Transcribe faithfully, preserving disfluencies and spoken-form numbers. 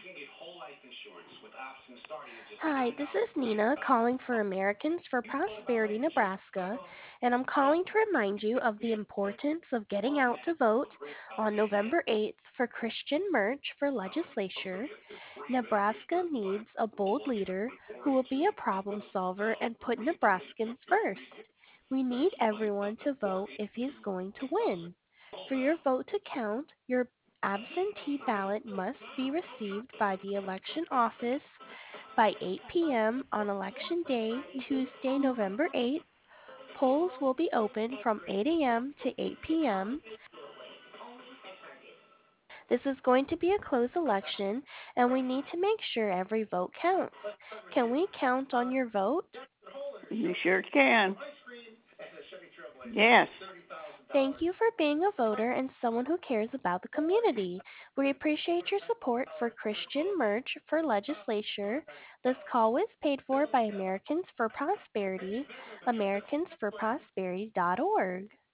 Hi, this is Nina calling for Americans for Prosperity Nebraska, and I'm calling to remind you of the importance of getting out to vote on November eighth for Christian Merch for legislature. Nebraska needs a bold leader who will be a problem solver and put Nebraskans first. We need everyone to vote if he's going to win. For your vote to count, your absentee ballot must be received by the election office by eight p m on election day, Tuesday, November eighth. Polls will be open from eight a m to eight p m. This is going to be a closed election, and we need to make sure every vote counts. Can we count on your vote? You sure can. Yes. Thank you for being a voter and someone who cares about the community. We appreciate your support for Christian Merch for legislature. This call was paid for by Americans for Prosperity, americans for prosperity dot org.